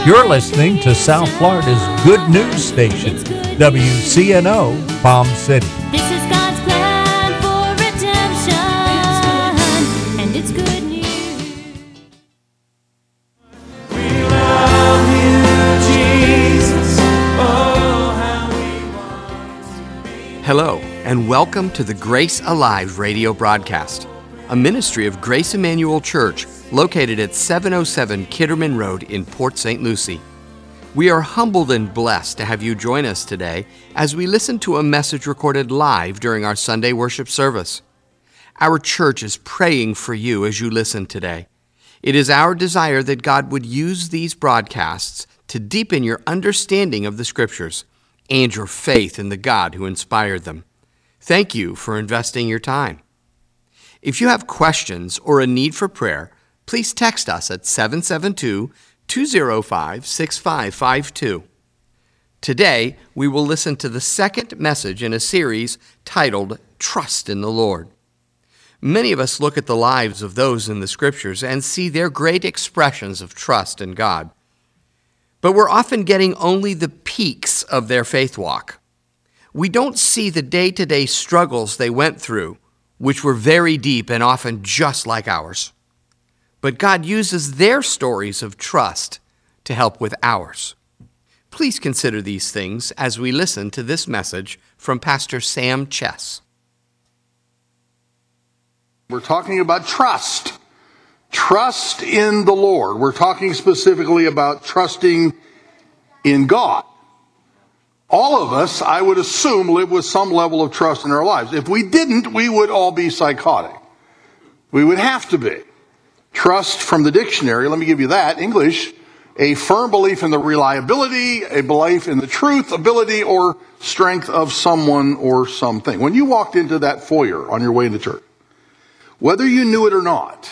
You're listening to South Florida's good news station, WCNO Palm City. This is God's plan for redemption, and it's good news. We love you, Jesus. Oh, how we want to be. Hello, and welcome to the Grace Alive radio broadcast, a ministry of Grace Emmanuel Church located at 707 Kitterman Road in Port St. Lucie. We are humbled and blessed to have you join us today as we listen to a message recorded live during our Sunday worship service. Our church is praying for you as you listen today. It is our desire that God would use these broadcasts to deepen your understanding of the Scriptures and your faith in the God who inspired them. Thank you for investing your time. If you have questions or a need for prayer, please text us at 772-205-6552. Today, we will listen to the second message in a series titled Trust in the Lord. Many of us look at the lives of those in the Scriptures and see their great expressions of trust in God. But we're often getting only the peaks of their faith walk. We don't see the day-to-day struggles they went through, which were very deep and often just like ours. But God uses their stories of trust to help with ours. Please consider these things as we listen to this message from Pastor Sam Chess. We're talking about trust. Trust in the Lord. We're talking specifically about trusting in God. All of us, I would assume, live with some level of trust in our lives. If we didn't, we would all be psychotic. We would have to be. Trust from the dictionary, let me give you that, English, a firm belief in the reliability, a belief in the truth, ability, or strength of someone or something. When you walked into that foyer on your way into church, whether you knew it or not,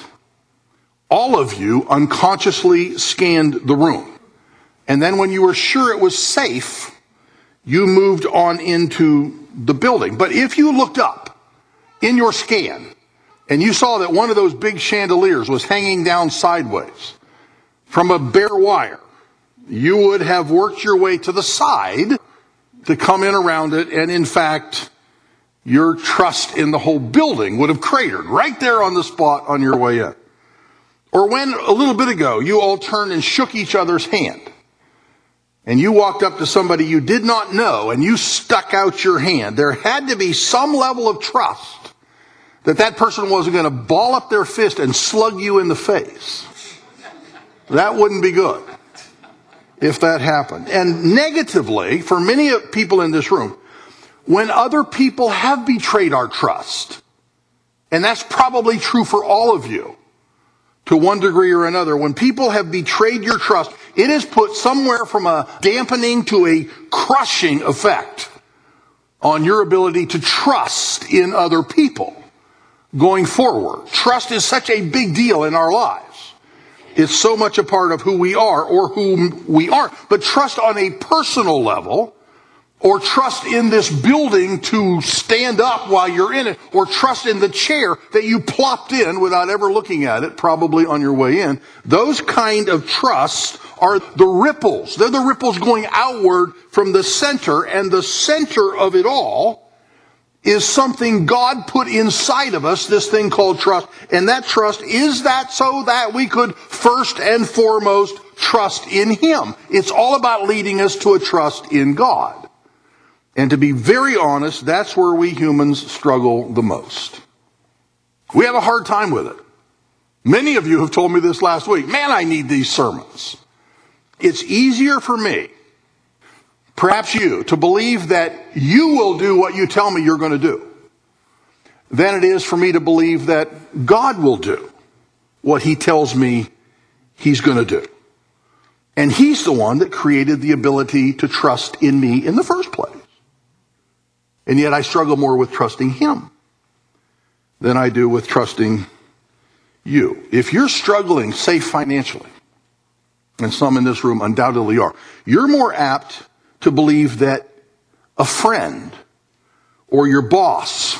all of you unconsciously scanned the room. And then when you were sure it was safe, you moved on into the building. But if you looked up in your scan, and you saw that one of those big chandeliers was hanging down sideways from a bare wire, you would have worked your way to the side to come in around it, and in fact, your trust in the whole building would have cratered right there on the spot on your way in. Or when, a little bit ago, you all turned and shook each other's hand, and you walked up to somebody you did not know, and you stuck out your hand, there had to be some level of trust that person wasn't going to ball up their fist and slug you in the face. That wouldn't be good if that happened. And negatively, for many people in this room, when other people have betrayed our trust, and that's probably true for all of you, to one degree or another, when people have betrayed your trust, it is put somewhere from a dampening to a crushing effect on your ability to trust in other people. Going forward, trust is such a big deal in our lives. It's so much a part of who we are or whom we aren't. But trust on a personal level, or trust in this building to stand up while you're in it, or trust in the chair that you plopped in without ever looking at it, probably on your way in. Those kind of trusts are the ripples. They're the ripples going outward from the center, and the center of it all is something God put inside of us, this thing called trust. And that trust is that so that we could first and foremost trust in Him. It's all about leading us to a trust in God. And to be very honest, that's where we humans struggle the most. We have a hard time with it. Many of you have told me this last week. Man, I need these sermons. It's easier for me, perhaps you, to believe that you will do what you tell me you're going to do than it is for me to believe that God will do what He tells me He's going to do. And He's the one that created the ability to trust in me in the first place. And yet I struggle more with trusting Him than I do with trusting you. If you're struggling, say financially, and some in this room undoubtedly are, you're more apt to believe that a friend or your boss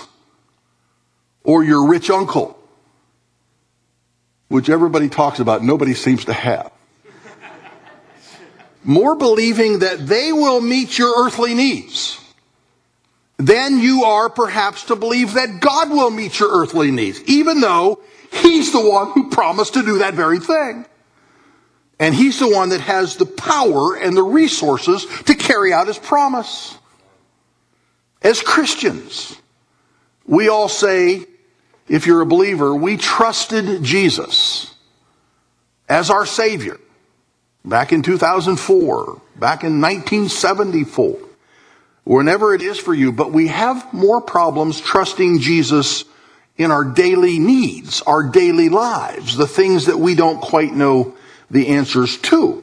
or your rich uncle, which everybody talks about, nobody seems to have, more believing that they will meet your earthly needs than you are perhaps to believe that God will meet your earthly needs, even though He's the one who promised to do that very thing. And He's the one that has the power and the resources to carry out His promise. As Christians, we all say, if you're a believer, we trusted Jesus as our Savior back in 2004, back in 1974, whenever it is for you. But we have more problems trusting Jesus in our daily needs, our daily lives, the things that we don't quite know the answers to.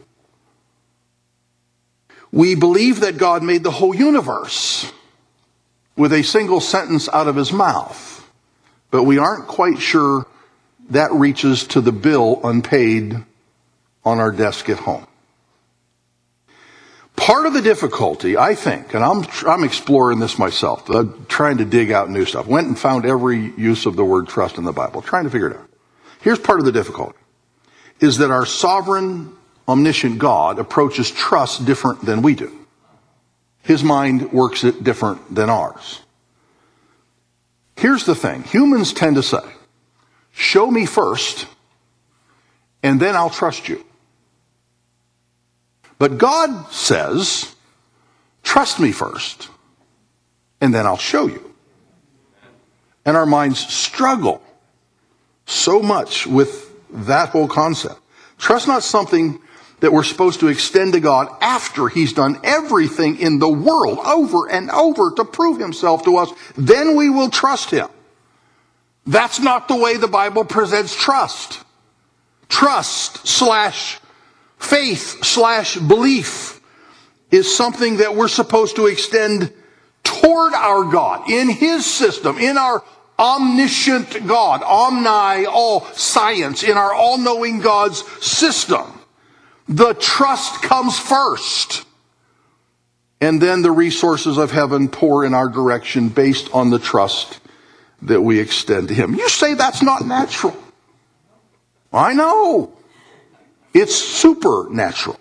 We believe that God made the whole universe with a single sentence out of His mouth, but we aren't quite sure that reaches to the bill unpaid on our desk at home. Part of the difficulty, I think, and I'm exploring this myself, I'm trying to dig out new stuff. Went and found every use of the word trust in the Bible, trying to figure it out. Here's part of the difficulty, is that our sovereign, omniscient God approaches trust different than we do. His mind works it different than ours. Here's the thing. Humans tend to say, show me first, and then I'll trust you. But God says, trust me first, and then I'll show you. And our minds struggle so much with that whole concept. Trust not something that we're supposed to extend to God after He's done everything in the world over and over to prove Himself to us. Then we will trust Him. That's not the way the Bible presents trust. Trust / faith / belief is something that we're supposed to extend toward our God, in His system, in our omniscient God, omni, all science, in our all-knowing God's system. The trust comes first. And then the resources of heaven pour in our direction based on the trust that we extend to Him. You say that's not natural. I know. It's supernatural.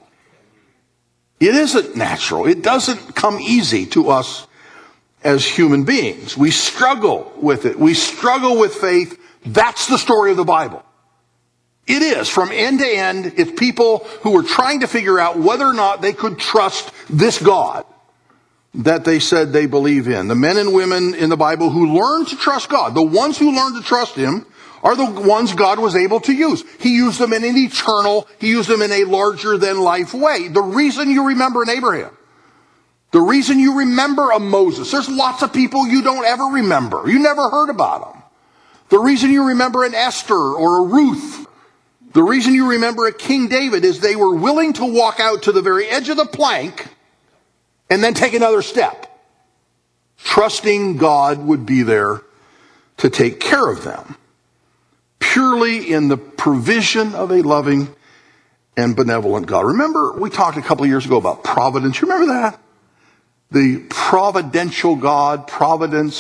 It isn't natural. It doesn't come easy to us as human beings. We struggle with it. We struggle with faith. That's the story of the Bible. It is, from end to end. It's people who were trying to figure out whether or not they could trust this God that they said they believe in. The men and women in the Bible who learned to trust God, the ones who learned to trust Him, are the ones God was able to use. He used them in an eternal, He used them in a larger than life way. The reason you remember an Abraham, the reason you remember a Moses, there's lots of people you don't ever remember. You never heard about them. The reason you remember an Esther or a Ruth, the reason you remember a King David is they were willing to walk out to the very edge of the plank and then take another step, trusting God would be there to take care of them, purely in the provision of a loving and benevolent God. Remember, we talked a couple of years ago about providence. You remember that? The providential God, providence,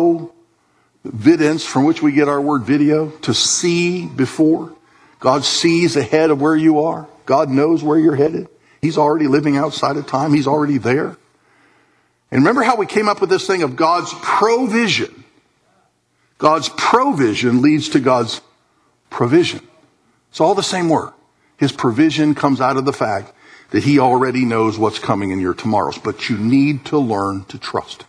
providence, from which we get our word video, to see before. God sees ahead of where you are. God knows where you're headed. He's already living outside of time. He's already there. And remember how we came up with this thing of God's provision. God's provision leads to God's provision. It's all the same word. His provision comes out of the fact that He already knows what's coming in your tomorrows. But you need to learn to trust Him.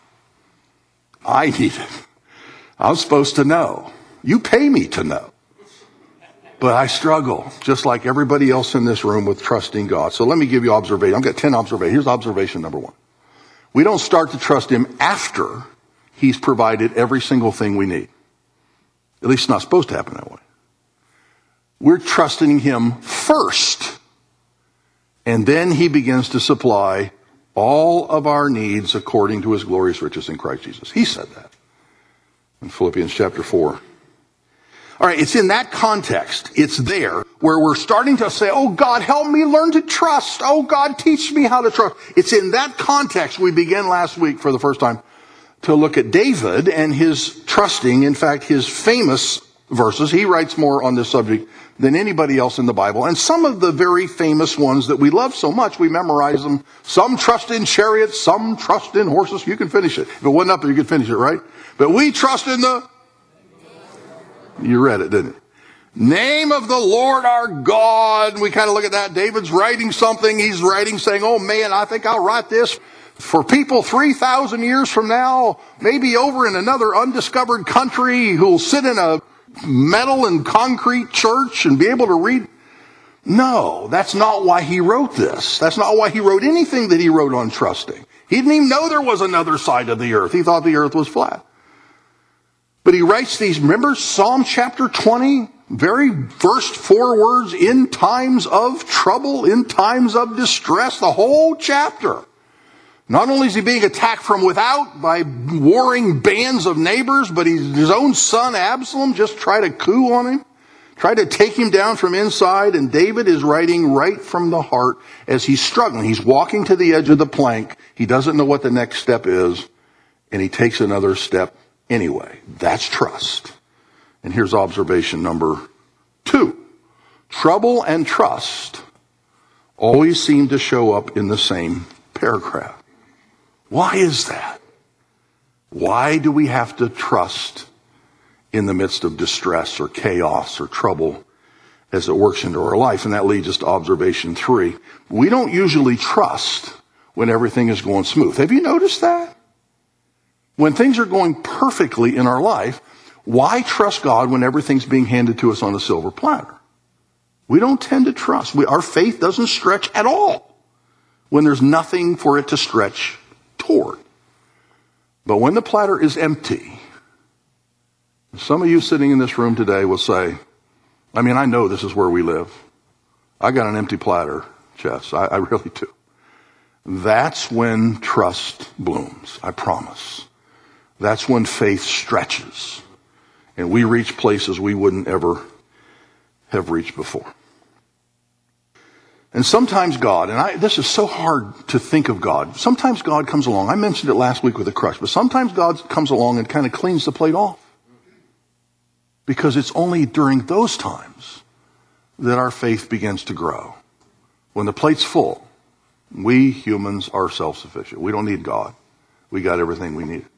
I need it. I'm supposed to know. You pay me to know. But I struggle, just like everybody else in this room, with trusting God. So let me give you observation. I've got 10 observations. Here's observation number 1. We don't start to trust Him after He's provided every single thing we need. At least it's not supposed to happen that way. We're trusting Him first. And then He begins to supply all of our needs according to His glorious riches in Christ Jesus. He said that in Philippians chapter 4. All right, it's in that context, it's there, where we're starting to say, oh God, help me learn to trust. Oh God, teach me how to trust. It's in that context we began last week for the first time to look at David and his trusting, in fact, his famous verses. He writes more on this subject than anybody else in the Bible. And some of the very famous ones that we love so much, we memorize them. Some trust in chariots, some trust in horses. You can finish it. If it wasn't up there, you could finish it, right? But we trust in the... You read it, didn't you? Name of the Lord our God. We kind of look at that. David's writing something. He's writing saying, oh man, I think I'll write this for people 3,000 years from now, maybe over in another undiscovered country who'll sit in a metal and concrete church and be able to read. No, that's not why he wrote this. That's not why he wrote anything that he wrote on trusting. He didn't even know there was another side of the earth. He thought the earth was flat. But he writes these, remember Psalm chapter 20? Very first 4 words, in times of trouble, in times of distress, the whole chapter. Not only is he being attacked from without by warring bands of neighbors, but his own son Absalom just tried a coup on him, tried to take him down from inside, and David is writing right from the heart as he's struggling. He's walking to the edge of the plank. He doesn't know what the next step is, and he takes another step anyway. That's trust. And here's observation number 2. Trouble and trust always seem to show up in the same paragraph. Why is that? Why do we have to trust in the midst of distress or chaos or trouble as it works into our life? And that leads us to observation 3. We don't usually trust when everything is going smooth. Have you noticed that? When things are going perfectly in our life, why trust God when everything's being handed to us on a silver platter? We don't tend to trust. Our faith doesn't stretch at all when there's nothing for it to stretch toward. But when the platter is empty, some of you sitting in this room today will say, I mean, I know this is where we live. I got an empty platter, Jess. I really do. That's when trust blooms, I promise. That's when faith stretches. And we reach places we wouldn't ever have reached before. And sometimes God, this is so hard to think of God. Sometimes God comes along. I mentioned it last week with the crush, but sometimes God comes along and kind of cleans the plate off. Because it's only during those times that our faith begins to grow. When the plate's full, we humans are self-sufficient. We don't need God. We got everything we need.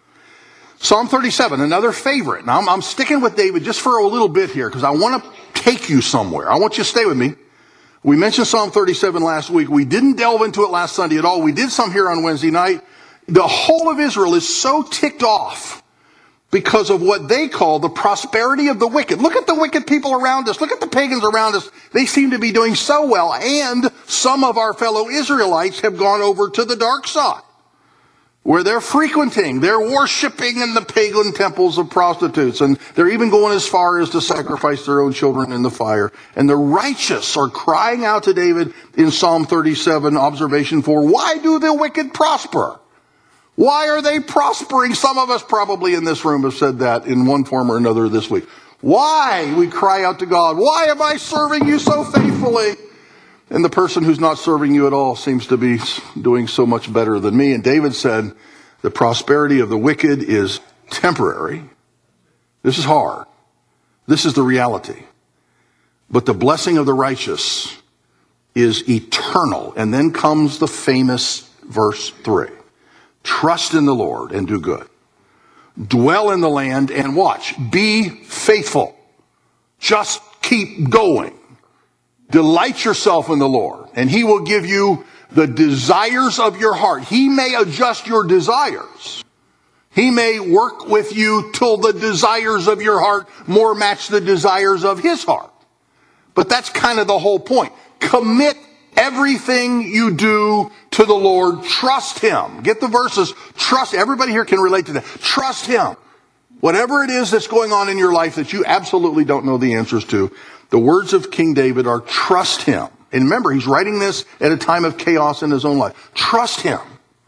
Psalm 37, another favorite. Now, I'm sticking with David just for a little bit here because I want to take you somewhere. I want you to stay with me. We mentioned Psalm 37 last week. We didn't delve into it last Sunday at all. We did some here on Wednesday night. The whole of Israel is so ticked off because of what they call the prosperity of the wicked. Look at the wicked people around us. Look at the pagans around us. They seem to be doing so well. And some of our fellow Israelites have gone over to the dark side, where they're frequenting, they're worshiping in the pagan temples of prostitutes, and they're even going as far as to sacrifice their own children in the fire. And the righteous are crying out to David in Psalm 37, observation 4, why do the wicked prosper? Why are they prospering? Some of us probably in this room have said that in one form or another this week. Why? We cry out to God, why am I serving you so faithfully? And the person who's not serving you at all seems to be doing so much better than me. And David said, the prosperity of the wicked is temporary. This is hard. This is the reality. But the blessing of the righteous is eternal. And then comes the famous verse 3. Trust in the Lord and do good. Dwell in the land and watch. Be faithful. Just keep going. Delight yourself in the Lord, and He will give you the desires of your heart. He may adjust your desires. He may work with you till the desires of your heart more match the desires of His heart. But that's kind of the whole point. Commit everything you do to the Lord. Trust Him. Get the verses. Trust. Everybody here can relate to that. Trust Him. Whatever it is that's going on in your life that you absolutely don't know the answers to, the words of King David are trust Him. And remember, he's writing this at a time of chaos in his own life. Trust Him,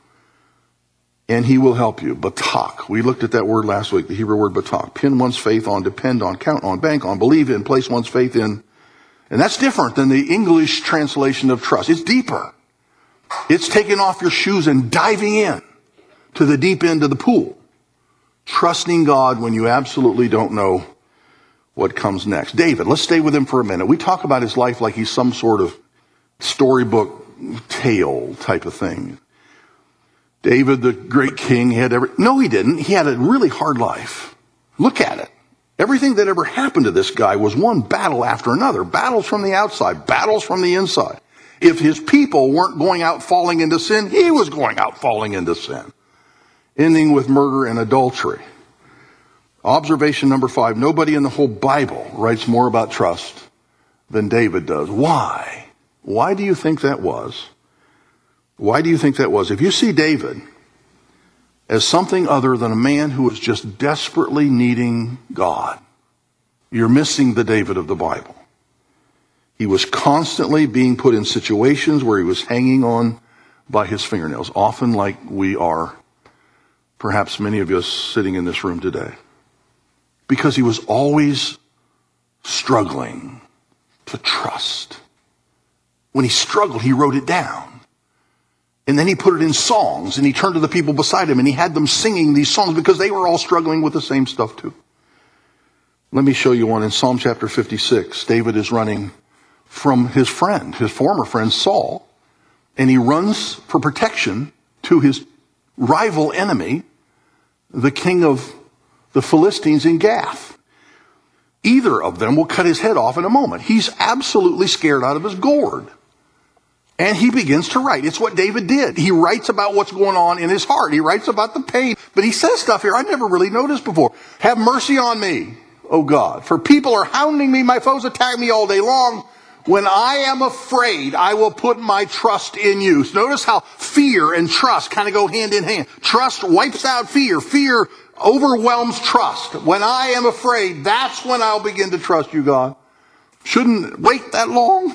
and He will help you. Batak. We looked at that word last week, the Hebrew word batak. Pin one's faith on, depend on, count on, bank on, believe in, place one's faith in. And that's different than the English translation of trust. It's deeper. It's taking off your shoes and diving in to the deep end of the pool. Trusting God when you absolutely don't know what comes next. David, let's stay with him for a minute. We talk about his life like he's some sort of storybook tale type of thing. David, the great king, no, he didn't. He had a really hard life. Look at it. Everything that ever happened to this guy was one battle after another. Battles from the outside, battles from the inside. If his people weren't going out falling into sin, he was going out falling into sin. Ending with murder and adultery. Observation number 5, nobody in the whole Bible writes more about trust than David does. Why? Why do you think that was? Why do you think that was? If you see David as something other than a man who was just desperately needing God, you're missing the David of the Bible. He was constantly being put in situations where he was hanging on by his fingernails, often like we are, perhaps many of us sitting in this room today. Because he was always struggling to trust. When he struggled, he wrote it down. And then he put it in songs, and he turned to the people beside him, and he had them singing these songs because they were all struggling with the same stuff too. Let me show you one in Psalm chapter 56. David is running from his former friend Saul, and he runs for protection to his rival enemy, the king of the Philistines in Gath. Either of them will cut his head off in a moment. He's absolutely scared out of his gourd. And he begins to write. It's what David did. He writes about what's going on in his heart. He writes about the pain. But he says stuff here I never really noticed before. Have mercy on me, O God, for people are hounding me. My foes attack me all day long. When I am afraid, I will put my trust in you. So notice how fear and trust kind of go hand in hand. Trust wipes out fear. Fear overwhelms trust. When I am afraid, that's when I'll begin to trust you, God. Shouldn't wait that long.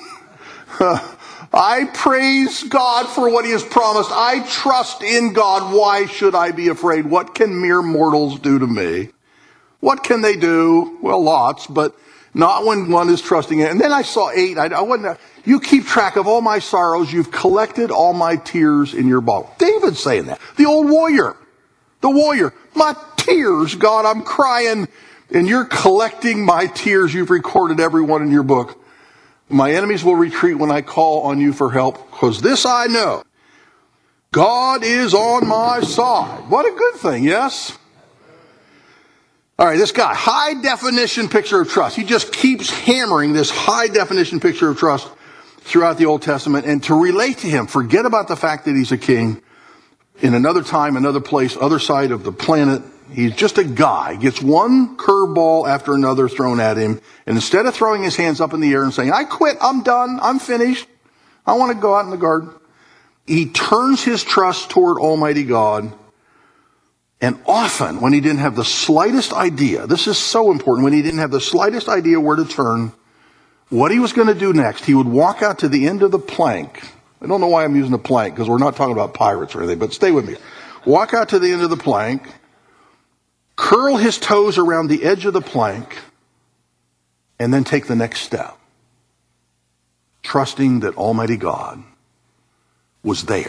I praise God for what he has promised. I trust in God. Why should I be afraid? What can mere mortals do to me? What can they do? Well, lots, but not when one is trusting it. And then I saw 8. You keep track of all my sorrows. You've collected all my tears in your bottle. David's saying that. The old warrior. The warrior. My tears, God, I'm crying. And you're collecting my tears. You've recorded every one in your book. My enemies will retreat when I call on you for help, because this I know. God is on my side. What a good thing, yes? All right, this guy, high definition picture of trust. He just keeps hammering this high definition picture of trust throughout the Old Testament. And to relate to him, forget about the fact that he's a king in another time, another place, other side of the planet. He's just a guy, gets one curveball after another thrown at him. And instead of throwing his hands up in the air and saying, I quit, I'm done, I'm finished, I want to go out in the garden, he turns his trust toward Almighty God. And often, when he didn't have the slightest idea, this is so important, when he didn't have the slightest idea where to turn, what he was going to do next, he would walk out to the end of the plank. I don't know why I'm using the plank, because we're not talking about pirates or anything, but stay with me. Walk out to the end of the plank, curl his toes around the edge of the plank, and then take the next step, trusting that Almighty God was there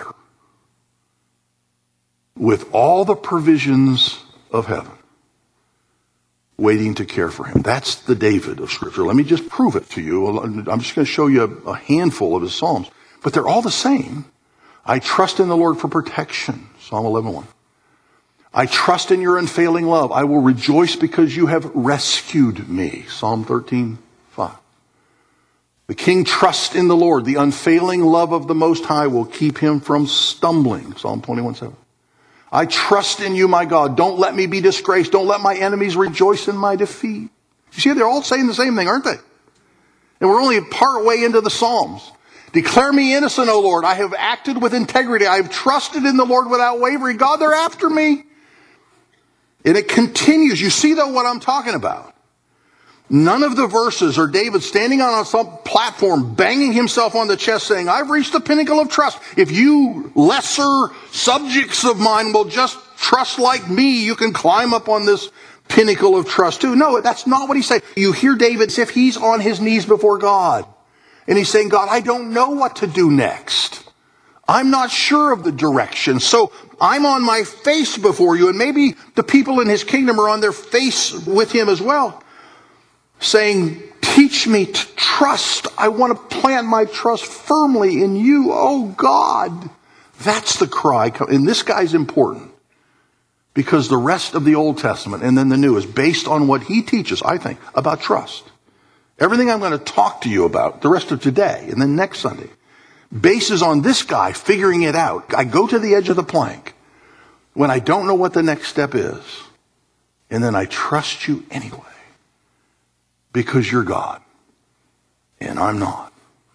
with all the provisions of heaven waiting to care for him. That's the David of Scripture. Let me just prove it to you. I'm just going to show you a handful of his Psalms, but they're all the same. I trust in the Lord for protection, Psalm 11:1. I trust in your unfailing love. I will rejoice because you have rescued me. Psalm 13:5. The king trusts in the Lord. The unfailing love of the Most High will keep him from stumbling. Psalm 21:7. I trust in you, my God. Don't let me be disgraced. Don't let my enemies rejoice in my defeat. You see, they're all saying the same thing, aren't they? And we're only part way into the Psalms. Declare me innocent, O Lord. I have acted with integrity. I have trusted in the Lord without wavering. God, they're after me. And it continues. You see, though, what I'm talking about. None of the verses are David standing on some platform, banging himself on the chest, saying, I've reached the pinnacle of trust. If you lesser subjects of mine will just trust like me, you can climb up on this pinnacle of trust too. No, that's not what he's saying. You hear David as if he's on his knees before God. And he's saying, God, I don't know what to do next. I'm not sure of the direction. So I'm on my face before you. And maybe the people in his kingdom are on their face with him as well. saying, teach me to trust. I want to plant my trust firmly in you, oh God. That's the cry. And this guy's important because the rest of the Old Testament and then the New is based on what he teaches, I think, about trust. Everything I'm going to talk to you about the rest of today and then next Sunday bases on this guy figuring it out. I go to the edge of the plank when I don't know what the next step is, and then I trust you anyway because you're God and I'm not.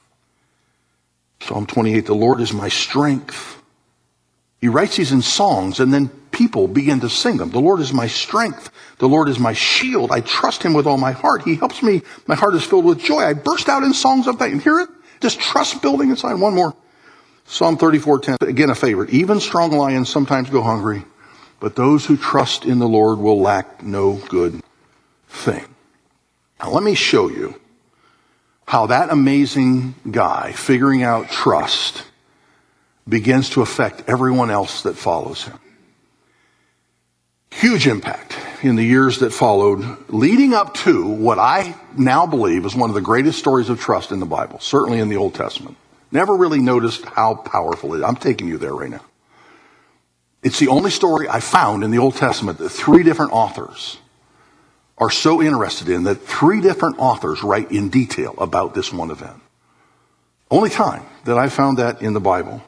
Psalm 28, the Lord is my strength. He writes these in songs, and then people begin to sing them. The Lord is my strength. The Lord is my shield. I trust him with all my heart. He helps me. My heart is filled with joy. I burst out in songs of thanks. Hear it? Just trust building inside. One more. Psalm 34:10, again a favorite. Even strong lions sometimes go hungry, but those who trust in the Lord will lack no good thing. Now let me show you how that amazing guy figuring out trust begins to affect everyone else that follows him. Huge impact in the years that followed, leading up to what I now believe is one of the greatest stories of trust in the Bible, certainly in the Old Testament. Never really noticed how powerful it is. I'm taking you there right now. It's the only story I found in the Old Testament that three different authors are so interested in, that three different authors write in detail about this one event. Only time that I found that in the Bible.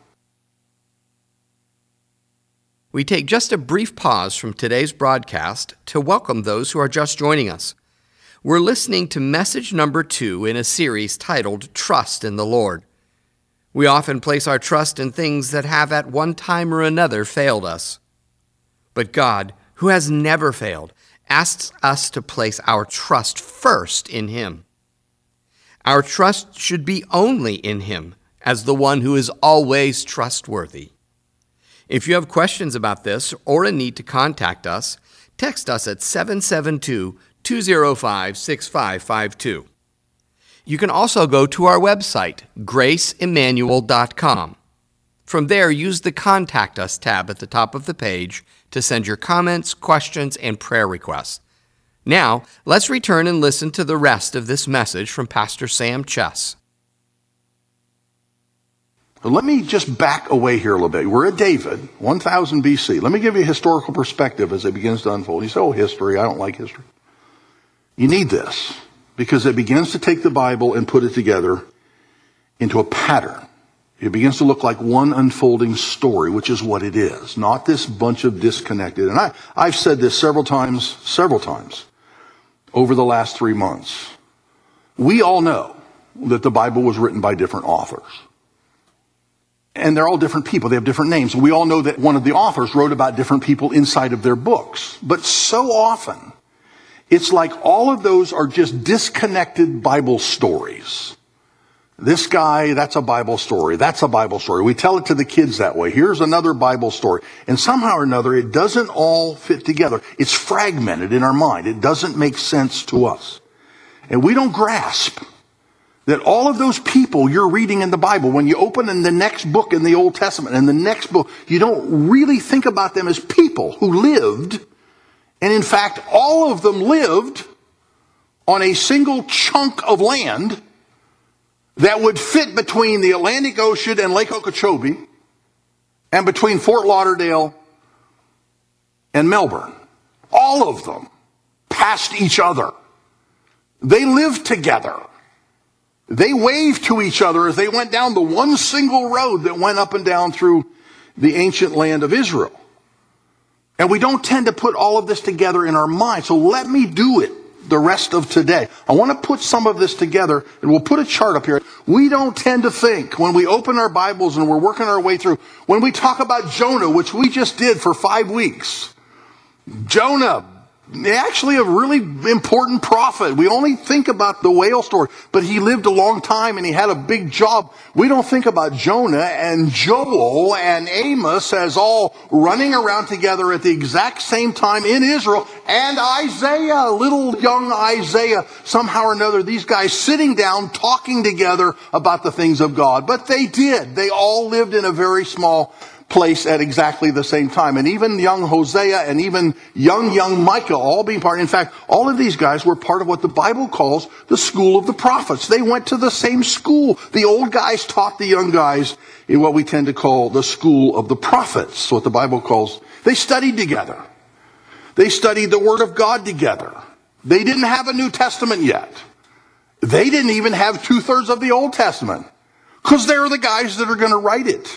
We take just a brief pause from today's broadcast to welcome those who are just joining us. We're listening to message number 2 in a series titled Trust in the Lord. We often place our trust in things that have at one time or another failed us. But God, who has never failed, asks us to place our trust first in Him. Our trust should be only in Him as the one who is always trustworthy. If you have questions about this or a need to contact us, text us at 772-205-6552. You can also go to our website, graceemmanuel.com. From there, use the Contact Us tab at the top of the page to send your comments, questions, and prayer requests. Now, let's return and listen to the rest of this message from Pastor Sam Chess. Let me just back away here a little bit. We're at David, 1000 BC. Let me give you a historical perspective as it begins to unfold. You say, oh, history, I don't like history. You need this because it begins to take the Bible and put it together into a pattern. It begins to look like one unfolding story, which is what it is, not this bunch of disconnected. And I've said this several times over the last 3 months. We all know that the Bible was written by different authors. And they're all different people. They have different names. We all know that one of the authors wrote about different people inside of their books. But so often, it's like all of those are just disconnected Bible stories. This guy, that's a Bible story. That's a Bible story. We tell it to the kids that way. Here's another Bible story. And somehow or another, it doesn't all fit together. It's fragmented in our mind. It doesn't make sense to us. And we don't grasp that all of those people you're reading in the Bible, when you open in the next book in the Old Testament and the next book, you don't really think about them as people who lived. And in fact, all of them lived on a single chunk of land that would fit between the Atlantic Ocean and Lake Okeechobee and between Fort Lauderdale and Melbourne. All of them passed each other. They lived together. They waved to each other as they went down the one single road that went up and down through the ancient land of Israel. And we don't tend to put all of this together in our mind. So let me do it the rest of today. I want to put some of this together, and we'll put a chart up here. We don't tend to think when we open our Bibles and we're working our way through, when we talk about Jonah, which we just did for 5 weeks, Jonah, actually a really important prophet. We only think about the whale story, but he lived a long time and he had a big job. We don't think about Jonah and Joel and Amos as all running around together at the exact same time in Israel, and Isaiah, little young Isaiah, somehow or another, these guys sitting down talking together about the things of God. But they did. They all lived in a very small place at exactly the same time. And even young Hosea and even young Micah all being part. In fact, all of these guys were part of what the Bible calls the school of the prophets. They went to the same school. The old guys taught the young guys in what we tend to call the school of the prophets, what the Bible calls. They studied together. They studied the Word of God together. They didn't have a New Testament yet. They didn't even have 2/3 of the Old Testament, because they're the guys that are going to write it.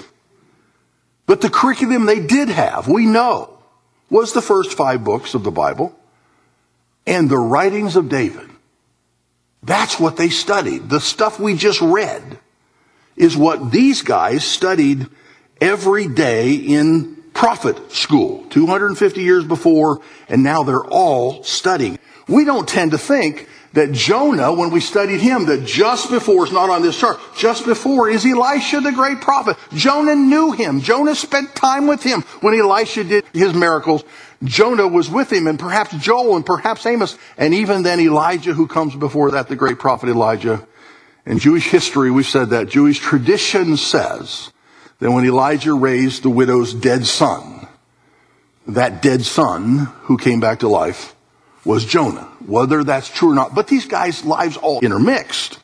But the curriculum they did have, we know, was the first 5 books of the Bible and the writings of David. That's what they studied. The stuff we just read is what these guys studied every day in prophet school, 250 years before, and now they're all studying. We don't tend to think that Jonah, when we studied him, that just before, it's not on this chart, just before is Elisha the great prophet. Jonah knew him. Jonah spent time with him when Elisha did his miracles. Jonah was with him, and perhaps Joel, and perhaps Amos, and even then Elijah, who comes before that, the great prophet Elijah. In Jewish history, we've said that. Jewish tradition says that when Elijah raised the widow's dead son, that dead son who came back to life was Jonah. Whether that's true or not, but these guys' lives all intermixed.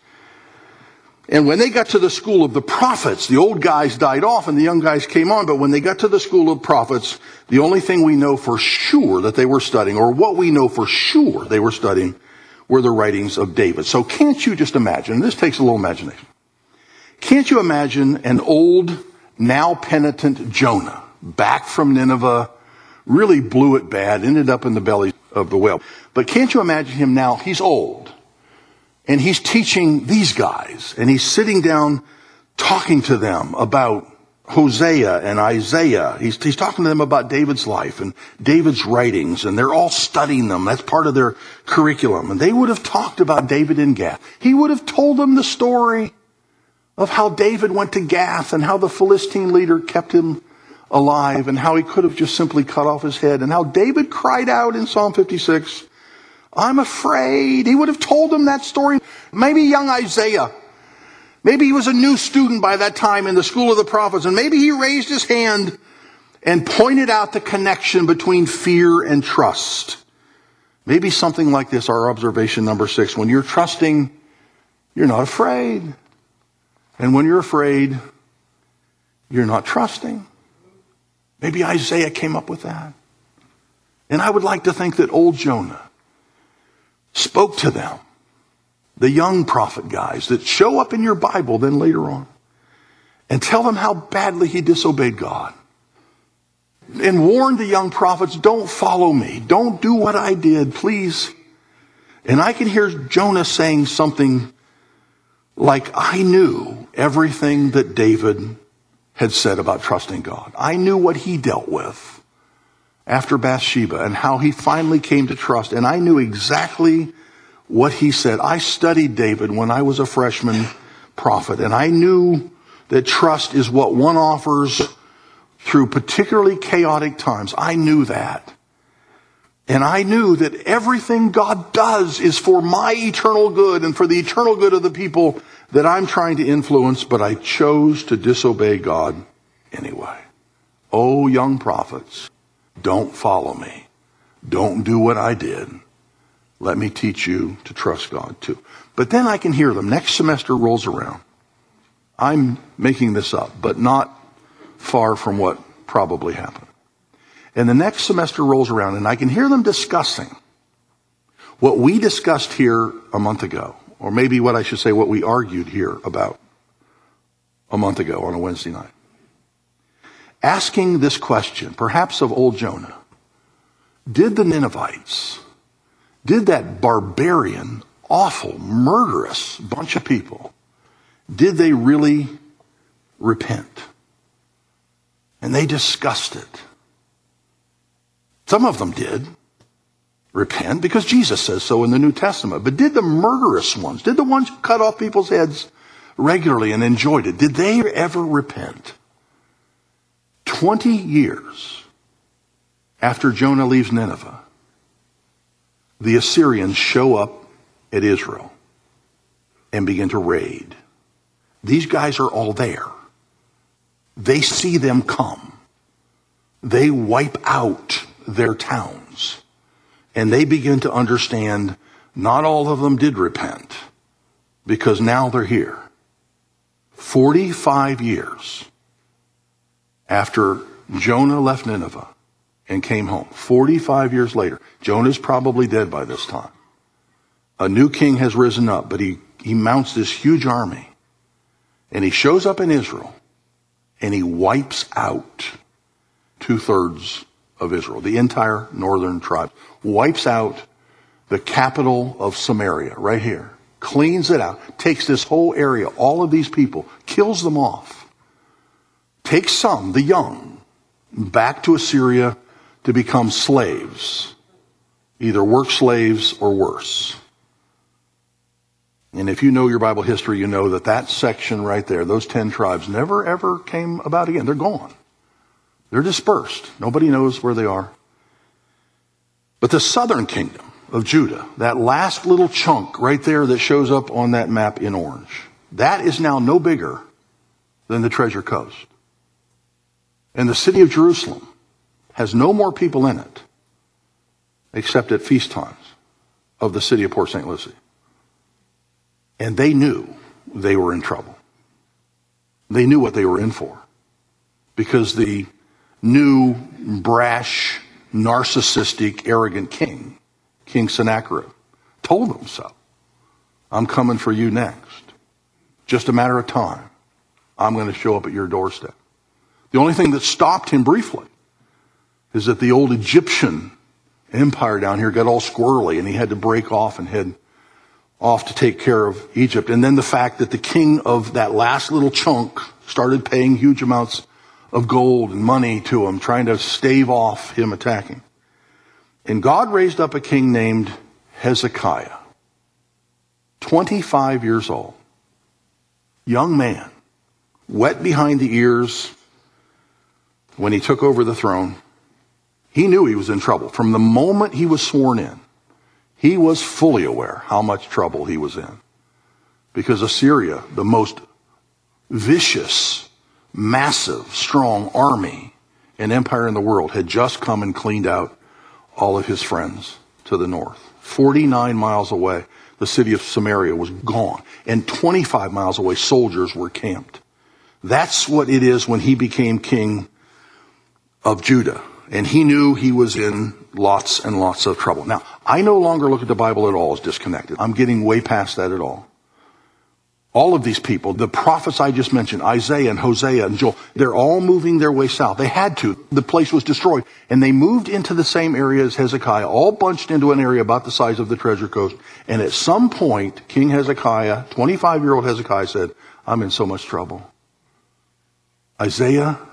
And when they got to the school of the prophets, the old guys died off and the young guys came on. But when they got to the school of prophets, the only thing we know for sure that they were studying, or what we know for sure they were studying, were the writings of David. So can't you just imagine, this takes a little imagination, can't you imagine an old, now penitent Jonah, back from Nineveh, really blew it bad, ended up in the belly of the whale. But can't you imagine him now? He's old. And he's teaching these guys. And he's sitting down talking to them about Hosea and Isaiah. He's talking to them about David's life and David's writings. And they're all studying them. That's part of their curriculum. And they would have talked about David in Gath. He would have told them the story of how David went to Gath and how the Philistine leader kept him alive and how he could have just simply cut off his head and how David cried out in Psalm 56, I'm afraid. He would have told them that story. Maybe young Isaiah, maybe he was a new student by that time in the school of the prophets, and maybe he raised his hand and pointed out the connection between fear and trust. Maybe something like this, our observation number 6. When you're trusting, you're not afraid. And when you're afraid, you're not trusting. Maybe Isaiah came up with that. And I would like to think that old Jonah spoke to them, the young prophet guys that show up in your Bible then later on, and tell them how badly he disobeyed God. And warned the young prophets, don't follow me. Don't do what I did, please. And I can hear Jonah saying something like, I knew everything that David had said about trusting God. I knew what he dealt with after Bathsheba and how he finally came to trust. And I knew exactly what he said. I studied David when I was a freshman prophet. And I knew that trust is what one offers through particularly chaotic times. I knew that. And I knew that everything God does is for my eternal good and for the eternal good of the people that I'm trying to influence, but I chose to disobey God anyway. Oh, young prophets, don't follow me. Don't do what I did. Let me teach you to trust God too. But then I can hear them. Next semester rolls around. I'm making this up, but not far from what probably happened. And the next semester rolls around and I can hear them discussing what we discussed here a month ago. Or maybe what I should say, what we argued here about a month ago on a Wednesday night. Asking this question, perhaps of old Jonah. Did the Ninevites, did that barbarian, awful, murderous bunch of people, did they really repent? And they discussed it. Some of them did repent because Jesus says so in the New Testament. But did the murderous ones, did the ones who cut off people's heads regularly and enjoyed it, did they ever repent? 20 years after Jonah leaves Nineveh, the Assyrians show up at Israel and begin to raid. These guys are all there. They see them come. they wipe out their towns. And they begin to understand not all of them did repent, because now they're here. 45 years after Jonah left Nineveh and came home, 45 years later, Jonah's probably dead by this time. A new king has risen up, but he mounts this huge army. And he shows up in Israel, and he wipes out 2/3 of Israel, the entire northern tribe. Wipes out the capital of Samaria, right here. Cleans it out, takes this whole area, all of these people, kills them off. Takes some, the young, back to Assyria to become slaves. Either work slaves or worse. And if you know your Bible history, you know that that section right there, those 10 tribes, never ever came about again. They're gone. They're dispersed. Nobody knows where they are. But the southern kingdom of Judah, that last little chunk right there that shows up on that map in orange, that is now no bigger than the Treasure Coast. And the city of Jerusalem has no more people in it except at feast times of the city of Port St. Lucie. And they knew they were in trouble. They knew what they were in for. Because the new, brash, narcissistic, arrogant king, King Sennacherib, told them so. I'm coming for you next. Just a matter of time. I'm going to show up at your doorstep. The only thing that stopped him briefly is that the old Egyptian empire down here got all squirrely, and he had to break off and head off to take care of Egypt. And then the fact that the king of that last little chunk started paying huge amounts of gold and money to him, trying to stave off him attacking. And God raised up a king named Hezekiah, 25 years old, young man, wet behind the ears when he took over the throne. He knew he was in trouble. From the moment he was sworn in, he was fully aware how much trouble he was in. Because Assyria, the most vicious, massive, strong army and empire in the world, had just come and cleaned out all of his friends to the north. 49 miles away, the city of Samaria was gone. And 25 miles away, soldiers were camped. That's what it is when he became king of Judah. And he knew he was in lots and lots of trouble. Now, I no longer look at the Bible at all as disconnected. I'm getting way past that at all. All of these people, the prophets I just mentioned, Isaiah and Hosea and Joel, they're all moving their way south. They had to. The place was destroyed. And they moved into the same area as Hezekiah, all bunched into an area about the size of the Treasure Coast. And at some point, King Hezekiah, 25-year-old Hezekiah, said, I'm in so much trouble. Isaiah,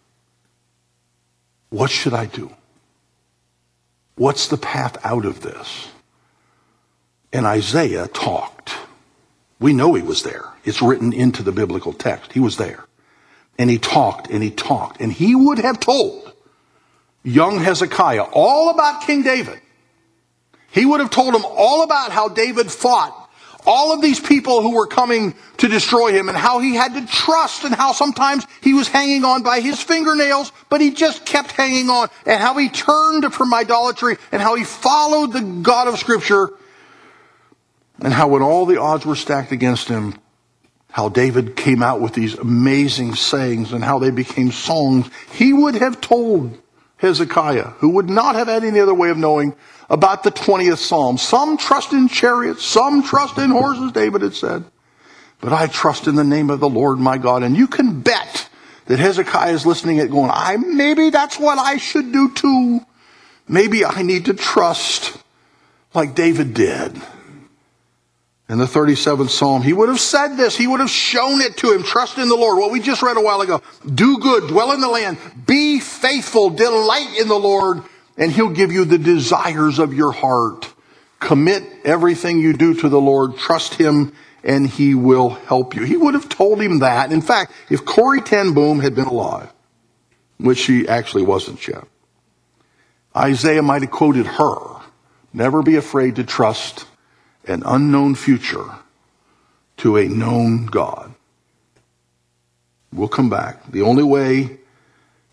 what should I do? What's the path out of this? And Isaiah talked. We know he was there. It's written into the biblical text. He was there. And he talked and he talked. And he would have told young Hezekiah all about King David. He would have told him all about how David fought all of these people who were coming to destroy him, and how he had to trust, and how sometimes he was hanging on by his fingernails, but he just kept hanging on, and how he turned from idolatry, and how he followed the God of Scripture, and how when all the odds were stacked against him, how David came out with these amazing sayings and how they became songs. He would have told Hezekiah, who would not have had any other way of knowing, about the 20th Psalm. Some trust in chariots, some trust in horses, David had said. But I trust in the name of the Lord my God. And you can bet that Hezekiah is listening and going, maybe that's what I should do too. Maybe I need to trust like David did. In the 37th Psalm, he would have said this. He would have shown it to him. Trust in the Lord. What we just read a while ago. Do good, dwell in the land, be faithful, delight in the Lord, and he'll give you the desires of your heart. Commit everything you do to the Lord. Trust him, and he will help you. He would have told him that. In fact, if Corrie ten Boom had been alive, which she actually wasn't yet, Isaiah might have quoted her. Never be afraid to trust an unknown future to a known God. We'll come back. The only way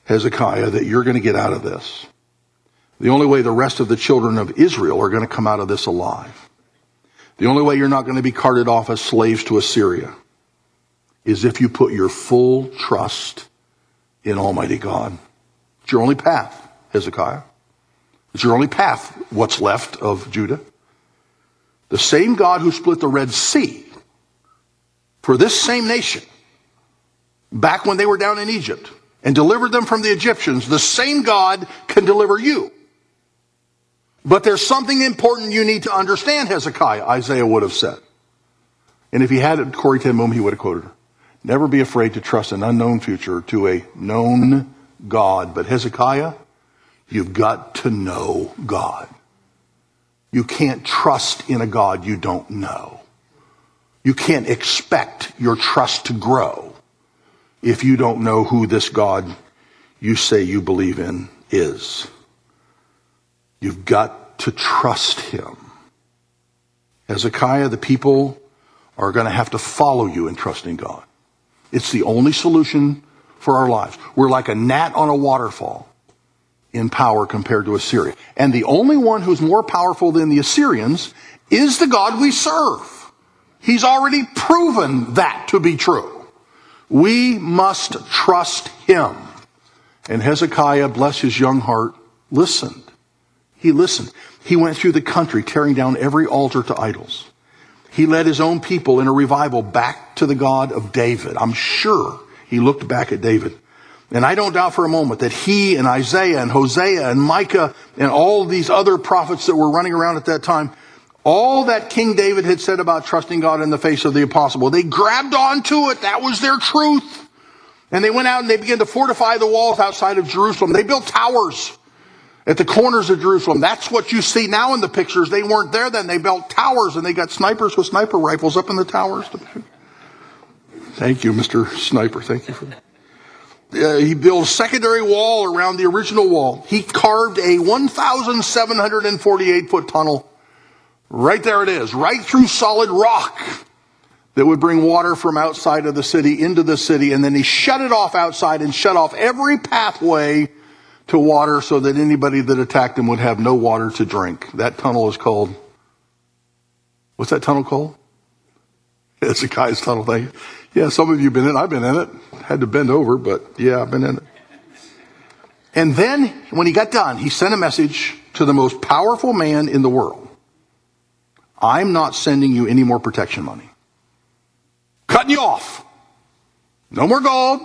Hezekiah, that you're going to get out of this. The only way the rest of the children of Israel are going to come out of this alive, the only way you're not going to be carted off as slaves to Assyria, is if you put your full trust in Almighty God. It's your only path, Hezekiah. It's your only path, what's left of Judah. The same God who split the Red Sea for this same nation back when they were down in Egypt and delivered them from the Egyptians, the same God can deliver you. But there's something important you need to understand, Hezekiah, Isaiah would have said. And if he had it, Corrie ten Boom, he would have quoted her. Never be afraid to trust an unknown future to a known God. But Hezekiah, you've got to know God. You can't trust in a God you don't know. You can't expect your trust to grow if you don't know who this God you say you believe in is. You've got to trust him. Hezekiah, the people are going to have to follow you in trusting God. It's the only solution for our lives. We're like a gnat on a waterfall in power compared to Assyria. And the only one who's more powerful than the Assyrians is the God we serve. He's already proven that to be true. We must trust him. And Hezekiah, bless his young heart, listened. He listened. He went through the country tearing down every altar to idols. He led his own people in a revival back to the God of David. I'm sure he looked back at David. And I don't doubt for a moment that he and Isaiah and Hosea and Micah and all these other prophets that were running around at that time, all that King David had said about trusting God in the face of the impossible, they grabbed onto it. That was their truth. And they went out and they began to fortify the walls outside of Jerusalem. They built towers at the corners of Jerusalem. That's what you see now in the pictures. They weren't there then. They built towers and they got snipers with sniper rifles up in the towers. Thank you, Mr. Sniper. Thank you for that. He built a secondary wall around the original wall. He carved a 1,748-foot tunnel. Right there it is, right through solid rock that would bring water from outside of the city into the city. And then he shut it off outside and shut off every pathway to water so that anybody that attacked him would have no water to drink. That tunnel is called, what's that tunnel called? Hezekiah's tunnel. Thank you. Yeah, some of you have been in it. I've been in it. Had to bend over, but yeah, I've been in it. And then when he got done, he sent a message to the most powerful man in the world. I'm not sending you any more protection money. Cutting you off. No more gold.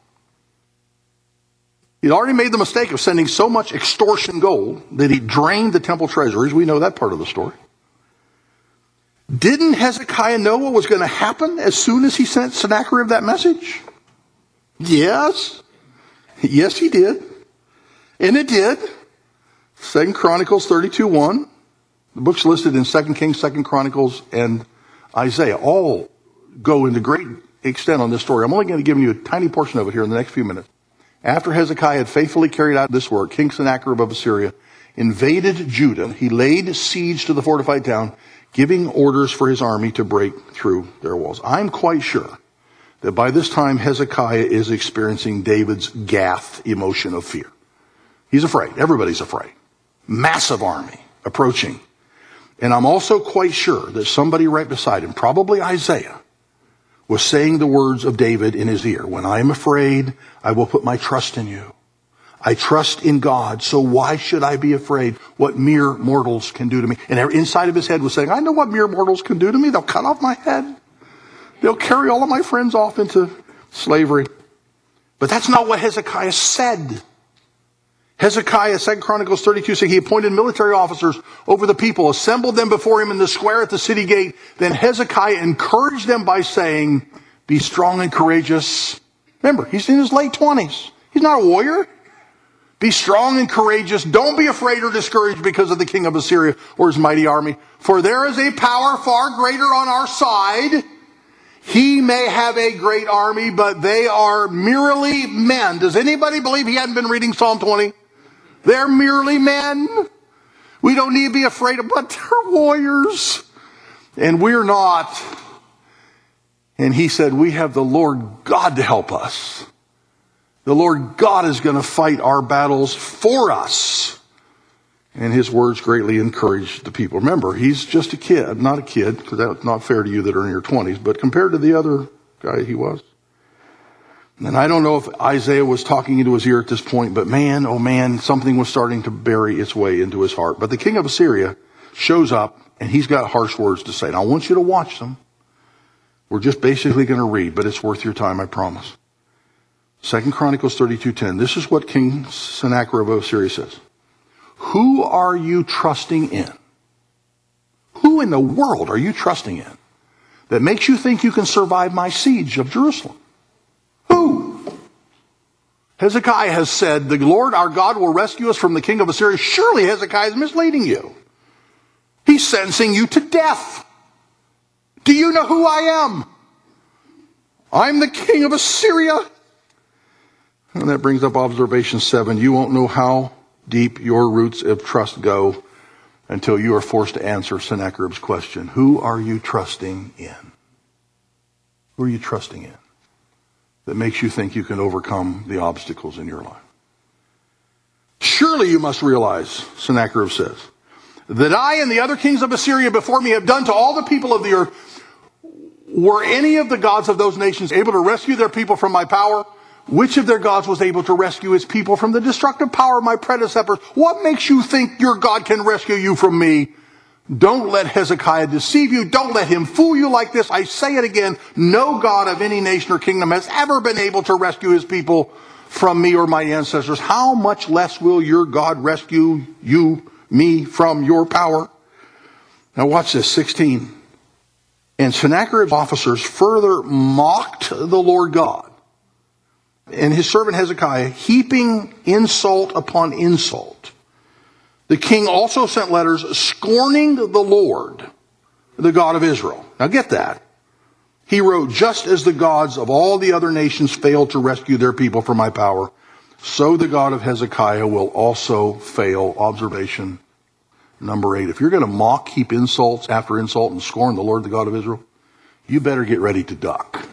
He'd already made the mistake of sending so much extortion gold that he drained the temple treasuries. We know that part of the story. Didn't Hezekiah know what was going to happen as soon as he sent Sennacherib that message? Yes. Yes, he did. And it did. 2 Chronicles 32:1. The books listed in 2 Kings, 2 Chronicles, and Isaiah all go into great extent on this story. I'm only going to give you a tiny portion of it here in the next few minutes. After Hezekiah had faithfully carried out this work, King Sennacherib of Assyria invaded Judah. He laid siege to the fortified town, giving orders for his army to break through their walls. I'm quite sure that by this time Hezekiah is experiencing David's Gath emotion of fear. He's afraid. Everybody's afraid. Massive army approaching. And I'm also quite sure that somebody right beside him, probably Isaiah, was saying the words of David in his ear. When I am afraid, I will put my trust in you. I trust in God, so why should I be afraid what mere mortals can do to me? And inside of his head was saying, I know what mere mortals can do to me. They'll cut off my head. They'll carry all of my friends off into slavery. But that's not what Hezekiah said. Hezekiah, 2 Chronicles 32, saying he appointed military officers over the people, assembled them before him in the square at the city gate. Then Hezekiah encouraged them by saying, be strong and courageous. Remember, he's in his late 20s. He's not a warrior. Be strong and courageous. Don't be afraid or discouraged because of the king of Assyria or his mighty army. For there is a power far greater on our side. He may have a great army, but they are merely men. Does anybody believe he hadn't been reading Psalm 20? They're merely men. We don't need to be afraid of, but they're warriors. And we're not. And he said, we have the Lord God to help us. The Lord God is going to fight our battles for us. And his words greatly encouraged the people. Remember, he's just a kid, not a kid, because that's not fair to you that are in your 20s, but compared to the other guy he was. And I don't know if Isaiah was talking into his ear at this point, but man, oh man, something was starting to bury its way into his heart. But the king of Assyria shows up, and he's got harsh words to say. And I want you to watch them. We're just basically going to read, but it's worth your time, I promise. 2 Chronicles 32:10. This is what King Sennacherib of Assyria says. Who are you trusting in? Who in the world are you trusting in that makes you think you can survive my siege of Jerusalem? Who? Hezekiah has said, the Lord our God will rescue us from the king of Assyria. Surely Hezekiah is misleading you. He's sentencing you to death. Do you know who I am? I'm the king of Assyria. And that brings up observation 7. You won't know how deep your roots of trust go until you are forced to answer Sennacherib's question. Who are you trusting in? Who are you trusting in that makes you think you can overcome the obstacles in your life? Surely you must realize, Sennacherib says, that I and the other kings of Assyria before me have done to all the people of the earth. Were any of the gods of those nations able to rescue their people from my power? Which of their gods was able to rescue his people from the destructive power of my predecessors? What makes you think your God can rescue you from me? Don't let Hezekiah deceive you. Don't let him fool you like this. I say it again. No God of any nation or kingdom has ever been able to rescue his people from me or my ancestors. How much less will your God rescue me from your power? Now watch this, 16. And Sennacherib's officers further mocked the Lord God and his servant Hezekiah, heaping insult upon insult. The king also sent letters scorning the Lord, the God of Israel. Now get that. He wrote, just as the gods of all the other nations failed to rescue their people from my power, so the God of Hezekiah will also fail. Observation number 8. If you're going to mock, heap insults after insult, and scorn the Lord, the God of Israel, you better get ready to duck.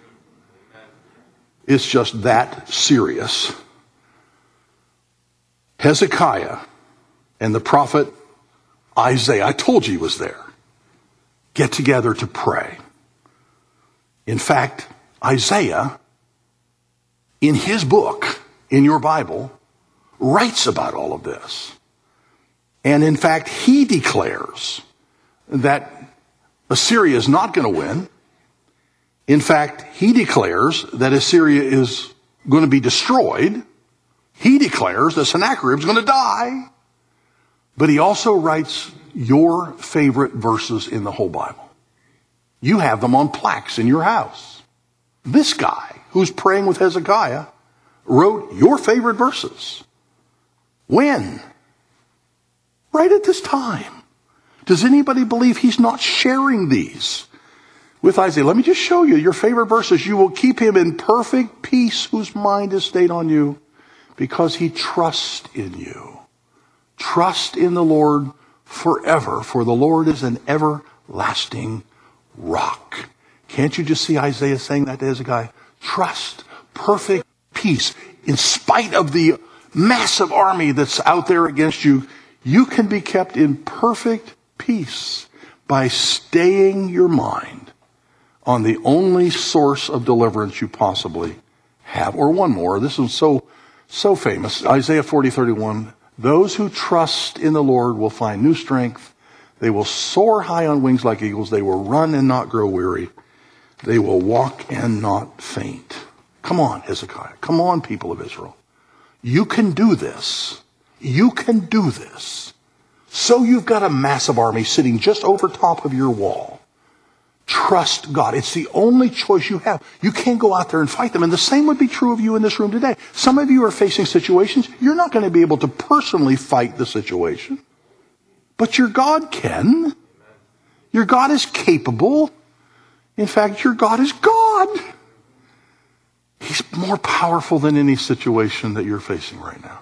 It's just that serious. Hezekiah and the prophet Isaiah, I told you he was there, get together to pray. In fact, Isaiah, in his book, in your Bible, writes about all of this. And in fact, he declares that Assyria is not going to win. In fact, he declares that Assyria is going to be destroyed. He declares that Sennacherib is going to die. But he also writes your favorite verses in the whole Bible. You have them on plaques in your house. This guy who's praying with Hezekiah wrote your favorite verses. When? Right at this time. Does anybody believe he's not sharing these with Isaiah? Let me just show you your favorite verses. You will keep him in perfect peace whose mind is stayed on you because he trusts in you. Trust in the Lord forever, for the Lord is an everlasting rock. Can't you just see Isaiah saying that to Hezekiah? Trust, perfect peace. In spite of the massive army that's out there against you, you can be kept in perfect peace by staying your mind on the only source of deliverance you possibly have. Or one more. This is so famous. Isaiah 40:31. Those who trust in the Lord will find new strength. They will soar high on wings like eagles. They will run and not grow weary. They will walk and not faint. Come on, Hezekiah. Come on, people of Israel. You can do this. You can do this. So you've got a massive army sitting just over top of your wall. Trust God. It's the only choice you have. You can't go out there and fight them. And the same would be true of you in this room today. Some of you are facing situations. You're not going to be able to personally fight the situation. But your God can. Your God is capable. In fact, your God is God. He's more powerful than any situation that you're facing right now.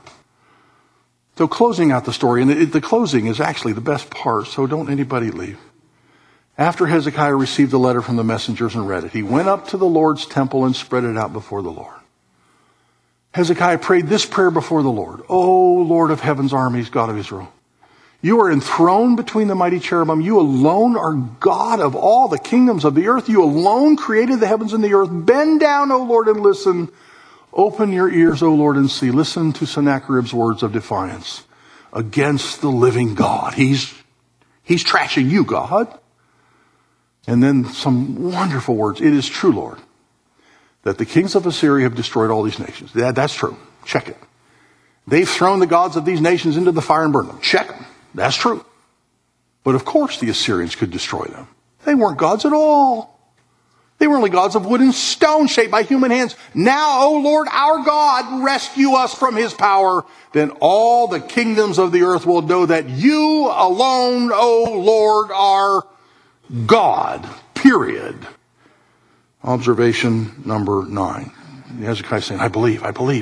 So closing out the story, and the closing is actually the best part, so don't anybody leave. After Hezekiah received the letter from the messengers and read it, he went up to the Lord's temple and spread it out before the Lord. Hezekiah prayed this prayer before the Lord. O Lord of heaven's armies, God of Israel, you are enthroned between the mighty cherubim. You alone are God of all the kingdoms of the earth. You alone created the heavens and the earth. Bend down, O Lord, and listen. Open your ears, O Lord, and see. Listen to Sennacherib's words of defiance against the living God. He's trashing you, God. And then some wonderful words. It is true, Lord, that the kings of Assyria have destroyed all these nations. That's true. Check it. They've thrown the gods of these nations into the fire and burned them. Check them. That's true. But of course the Assyrians could destroy them. They weren't gods at all. They were only gods of wood and stone shaped by human hands. Now, O Lord, our God, rescue us from his power. Then all the kingdoms of the earth will know that you alone, O Lord, are God. Period. Observation number 9. Hezekiah saying, I believe.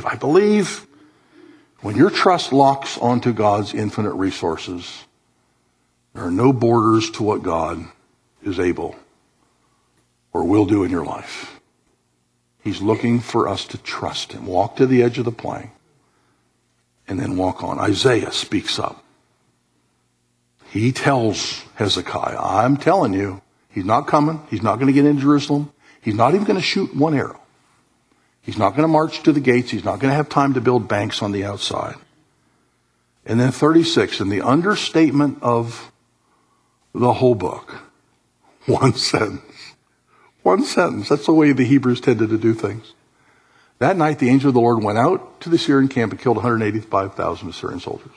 When your trust locks onto God's infinite resources, there are no borders to what God is able or will do in your life. He's looking for us to trust him. Walk to the edge of the plank and then walk on. Isaiah speaks up. He tells Hezekiah, I'm telling you, he's not coming. He's not going to get into Jerusalem. He's not even going to shoot one arrow. He's not going to march to the gates. He's not going to have time to build banks on the outside. And then 36, in the understatement of the whole book, one sentence. One sentence. That's the way the Hebrews tended to do things. That night, the angel of the Lord went out to the Syrian camp and killed 185,000 Assyrian soldiers.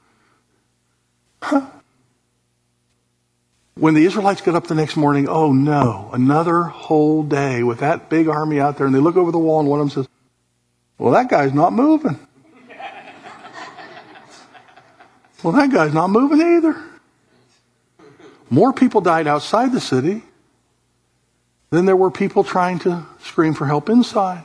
When the Israelites get up the next morning, oh no, another whole day with that big army out there, and they look over the wall and one of them says, well, that guy's not moving. Well, that guy's not moving either. More people died outside the city than there were people trying to scream for help inside.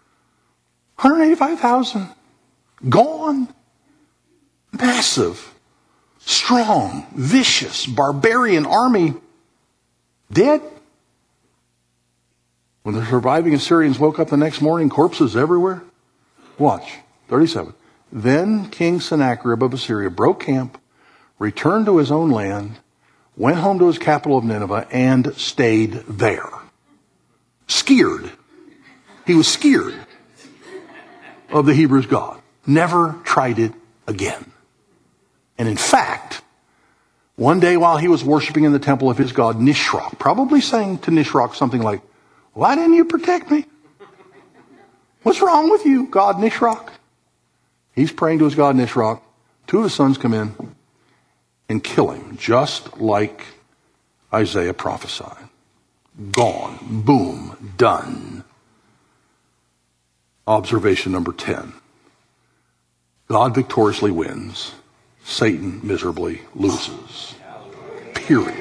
185,000 gone. Massive. Strong, vicious, barbarian army dead. When the surviving Assyrians woke up the next morning, corpses everywhere. Watch, 37. Then King Sennacherib of Assyria broke camp, returned to his own land, went home to his capital of Nineveh, and stayed there. Scared. He was scared of the Hebrews' God. Never tried it again. And in fact, one day while he was worshiping in the temple of his god Nisroch, probably saying to Nisroch something like, why didn't you protect me? What's wrong with you, God Nisroch? He's praying to his god Nisroch. 2 of his sons come in and kill him, just like Isaiah prophesied. Gone. Boom. Done. Observation number 10. God victoriously wins. Satan miserably loses. Period.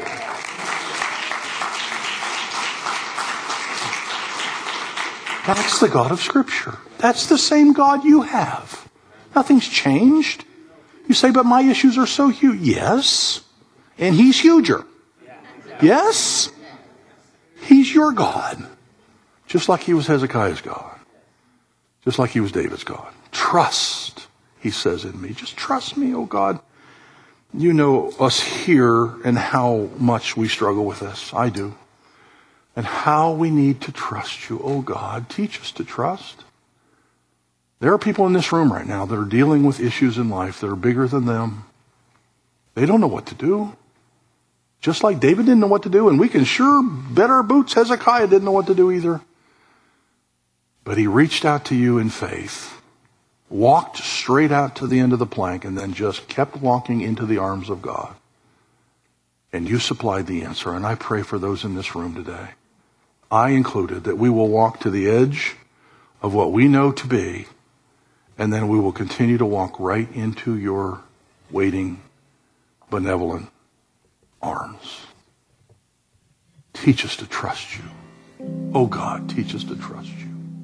That's the God of Scripture. That's the same God you have. Nothing's changed. You say, but my issues are so huge. Yes. And he's huger. Yes. He's your God. Just like he was Hezekiah's God. Just like he was David's God. Trust, he says in me. Just trust me, oh God. You know us here and how much we struggle with this. I do. And how we need to trust you. Oh God, teach us to trust. There are people in this room right now that are dealing with issues in life that are bigger than them. They don't know what to do. Just like David didn't know what to do, and we can sure bet our boots Hezekiah didn't know what to do either. But he reached out to you in faith, walked straight out to the end of the plank, and then just kept walking into the arms of God. And you supplied the answer, and I pray for those in this room today, I included, that we will walk to the edge of what we know to be, and then we will continue to walk right into your waiting, benevolent arms. Teach us to trust you. Oh God, teach us to trust you.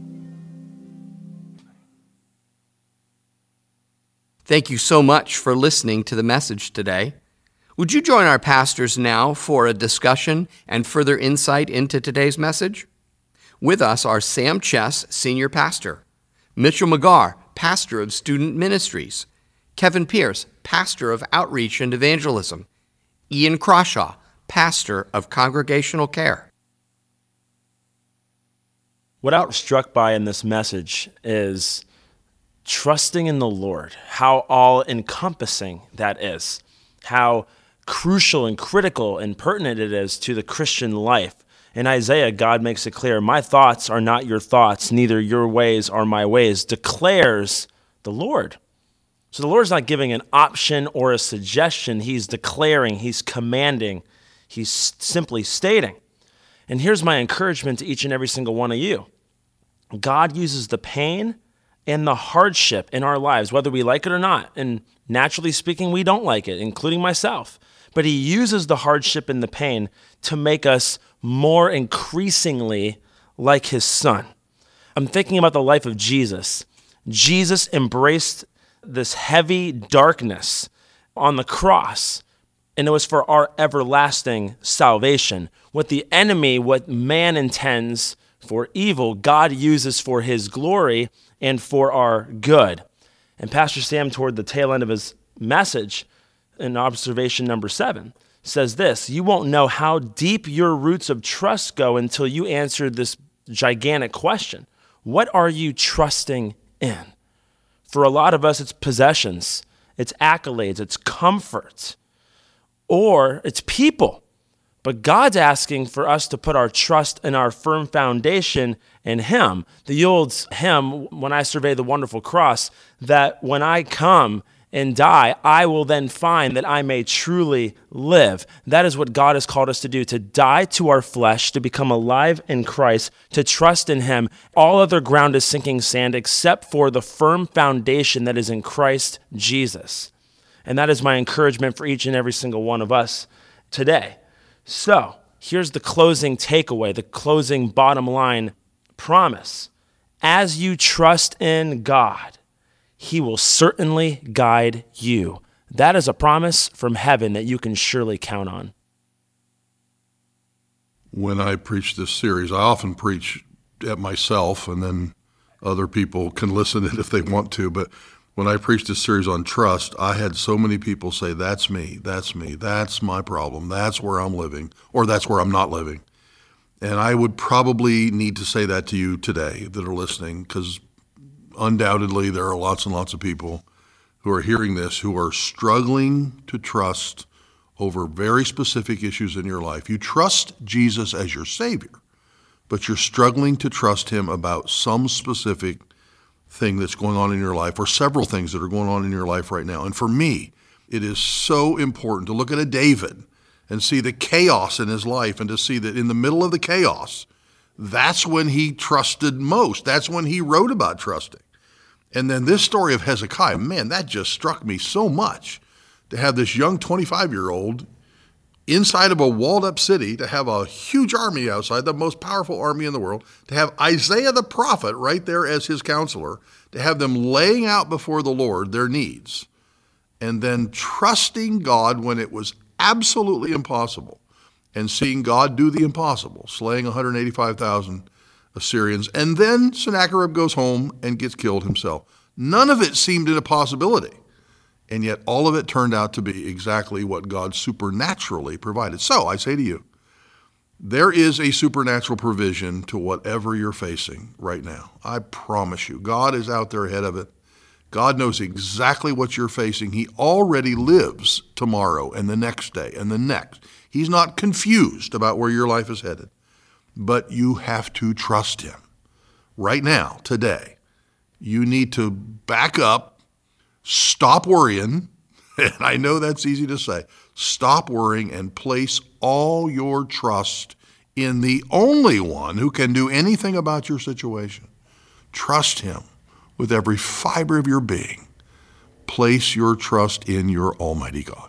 Thank you so much for listening to the message today. Would you join our pastors now for a discussion and further insight into today's message? With us are Sam Chess, Senior Pastor, Mitchell McGarr, pastor of Student Ministries. Kevin Pierce, pastor of Outreach and Evangelism. Ian Crawshaw, pastor of Congregational Care. What I was struck by in this message is trusting in the Lord, how all-encompassing that is, how crucial and critical and pertinent it is to the Christian life. In Isaiah, God makes it clear, my thoughts are not your thoughts, neither your ways are my ways, declares the Lord. So the Lord's not giving an option or a suggestion. He's declaring, he's commanding, he's simply stating. And here's my encouragement to each and every single one of you. God uses the pain and the hardship in our lives, whether we like it or not. And naturally speaking, we don't like it, including myself. But he uses the hardship and the pain to make us more increasingly like his son. I'm thinking about the life of Jesus. Jesus embraced this heavy darkness on the cross, and it was for our everlasting salvation. What the enemy, what man intends for evil, God uses for his glory and for our good. And Pastor Sam, toward the tail end of his message, in observation number 7, says this: you won't know how deep your roots of trust go until you answer this gigantic question. What are you trusting in? For a lot of us, it's possessions, it's accolades, it's comfort, or it's people. But God's asking for us to put our trust in our firm foundation in him. The old hymn, When I Survey the Wonderful Cross, that when I come and die, I will then find that I may truly live. That is what God has called us to do, to die to our flesh, to become alive in Christ, to trust in him. All other ground is sinking sand except for the firm foundation that is in Christ Jesus. And that is my encouragement for each and every single one of us today. So here's the closing takeaway, the closing bottom line promise. As you trust in God, he will certainly guide you. That is a promise from heaven that you can surely count on. When I preach this series, I often preach at myself, and then other people can listen to it if they want to. But when I preached this series on trust, I had so many people say, that's me, that's my problem, that's where I'm living, or that's where I'm not living. And I would probably need to say that to you today that are listening, because undoubtedly there are lots and lots of people who are hearing this who are struggling to trust over very specific issues in your life. You trust Jesus as your Savior, but you're struggling to trust him about some specific thing that's going on in your life, or several things that are going on in your life right now. And for me, it is so important to look at a David and see the chaos in his life, and to see that in the middle of the chaos, that's when he trusted most. That's when he wrote about trusting. And then this story of Hezekiah, man, that just struck me so much, to have this young 25-year-old inside of a walled-up city, to have a huge army outside, the most powerful army in the world, to have Isaiah the prophet right there as his counselor, to have them laying out before the Lord their needs, and then trusting God when it was absolutely impossible, and seeing God do the impossible, slaying 185,000 Assyrians, and then Sennacherib goes home and gets killed himself. None of it seemed an impossibility. And yet all of it turned out to be exactly what God supernaturally provided. So I say to you, there is a supernatural provision to whatever you're facing right now. I promise you, God is out there ahead of it. God knows exactly what you're facing. He already lives tomorrow and the next day and the next. He's not confused about where your life is headed, but you have to trust him. Right now, today, you need to back up. Stop worrying, and I know that's easy to say. Stop worrying and place all your trust in the only one who can do anything about your situation. Trust him with every fiber of your being. Place your trust in your Almighty God.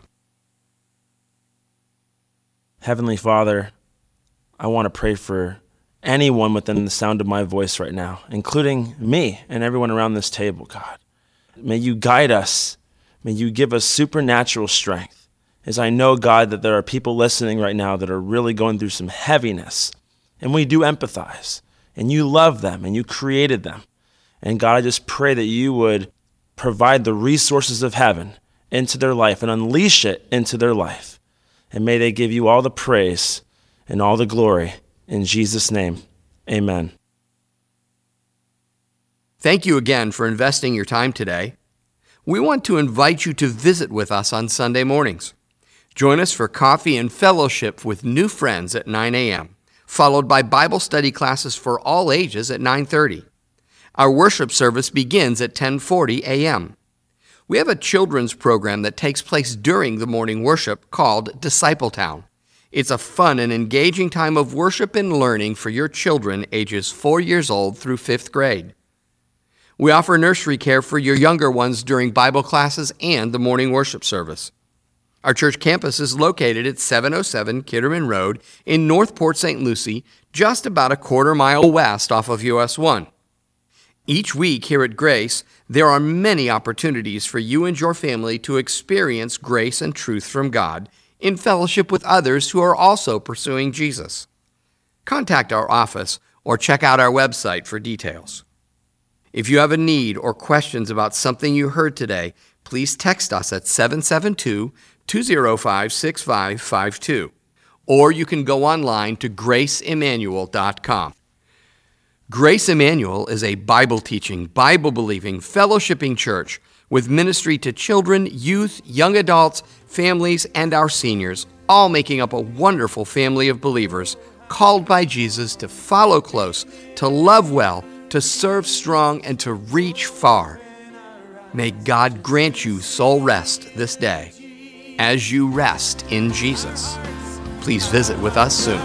Heavenly Father, I want to pray for anyone within the sound of my voice right now, including me and everyone around this table, God. May you guide us. May you give us supernatural strength. As I know, God, that there are people listening right now that are really going through some heaviness. And we do empathize. And you love them and you created them. And God, I just pray that you would provide the resources of heaven into their life and unleash it into their life. And may they give you all the praise and all the glory. In Jesus' name, amen. Thank you again for investing your time today. We want to invite you to visit with us on Sunday mornings. Join us for coffee and fellowship with new friends at 9 a.m., followed by Bible study classes for all ages at 9:30. Our worship service begins at 10:40 a.m. We have a children's program that takes place during the morning worship called Discipletown. It's a fun and engaging time of worship and learning for your children ages 4 years old through 5th grade. We offer nursery care for your younger ones during Bible classes and the morning worship service. Our church campus is located at 707 Kitterman Road in North Port St. Lucie, just about a quarter mile west off of US 1. Each week here at Grace, there are many opportunities for you and your family to experience grace and truth from God in fellowship with others who are also pursuing Jesus. Contact our office or check out our website for details. If you have a need or questions about something you heard today, please text us at 772-205-6552, or you can go online to graceemmanuel.com. Grace Emmanuel is a Bible-teaching, Bible-believing, fellowshipping church with ministry to children, youth, young adults, families, and our seniors, all making up a wonderful family of believers called by Jesus to follow close, to love well, to serve strong, and to reach far. May God grant you soul rest this day as you rest in Jesus. Please visit with us soon.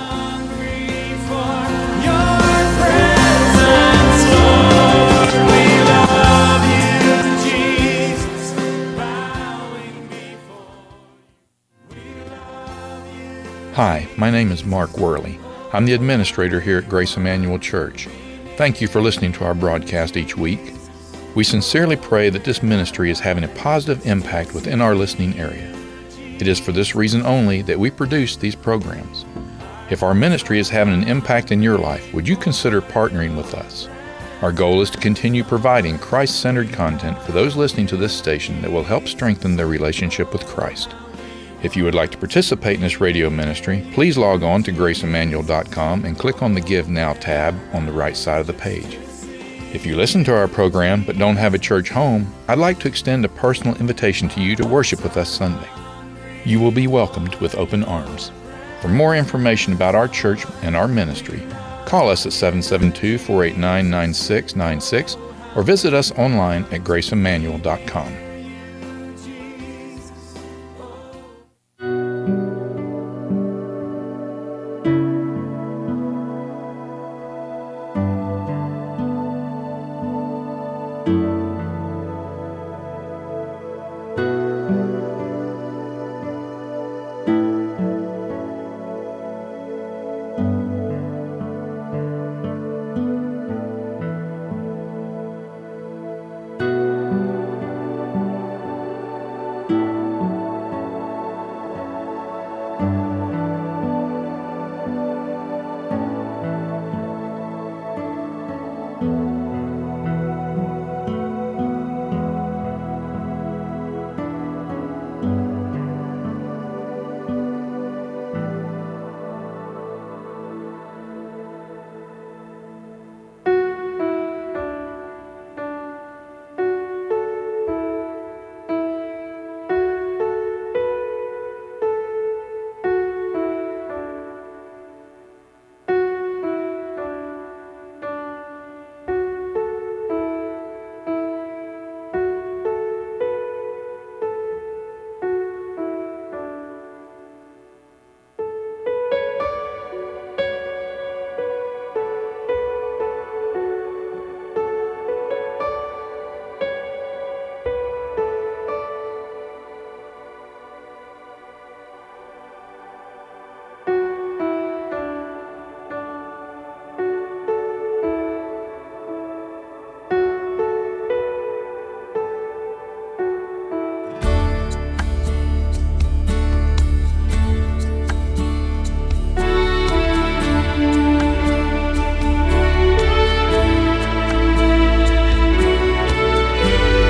Hi, my name is Mark Worley. I'm the administrator here at Grace Emmanuel Church. Thank you for listening to our broadcast each week. We sincerely pray that this ministry is having a positive impact within our listening area. It is for this reason only that we produce these programs. If our ministry is having an impact in your life, would you consider partnering with us? Our goal is to continue providing Christ-centered content for those listening to this station that will help strengthen their relationship with Christ. If you would like to participate in this radio ministry, please log on to graceemmanuel.com and click on the Give Now tab on the right side of the page. If you listen to our program but don't have a church home, I'd like to extend a personal invitation to you to worship with us Sunday. You will be welcomed with open arms. For more information about our church and our ministry, call us at 772-489-9696 or visit us online at graceemmanuel.com.